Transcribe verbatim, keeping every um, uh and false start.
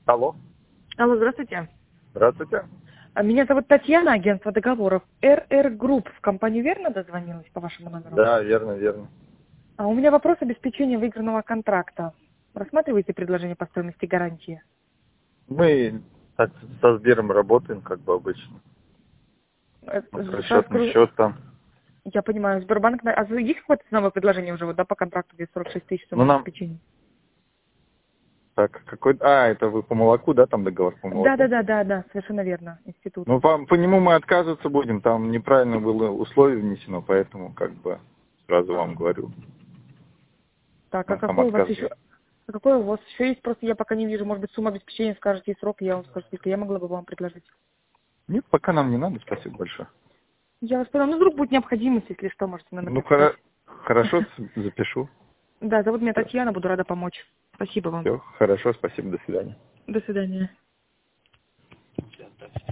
Алло, Алло, здравствуйте. здравствуйте. А, Меня зовут Татьяна, агентство договоров. эр эр Group. В компанию верно дозвонилась по вашему номеру? Да, верно, верно. А у меня вопрос обеспечения выигранного контракта. Рассматриваете предложение по стоимости гарантии? Мы так со Сбером работаем, как бы обычно. Э, Ну, с сразу расчетным скажу, счетом. я понимаю, Сбербанк... на- А есть какое-то новое предложение уже вот, да, по контракту, где сорок шесть тысяч Ну, сумма нам обеспечения? так, какой... А, это вы по молоку, да, там договор по Да, да, молоку? да, да, да, совершенно верно, институт. Ну, по, по нему мы отказываться будем, там неправильно было условие внесено, поэтому, как бы, сразу вам говорю, Так, а мы там какой у вас еще... отказываем. А какой у вас еще есть? Просто я пока не вижу, может быть, сумма обеспечения, скажете и срок, и я вам скажу, сколько я могла бы вам предложить. Нет, пока нам не надо, спасибо большое. Я вас поняла. Ну, вдруг будет необходимость, если что, можете номер Ну, записать. хоро... хорошо, с- запишу. Да, зовут меня Все, Татьяна, буду рада помочь. Спасибо вам. все, хорошо, спасибо, до свидания. До свидания.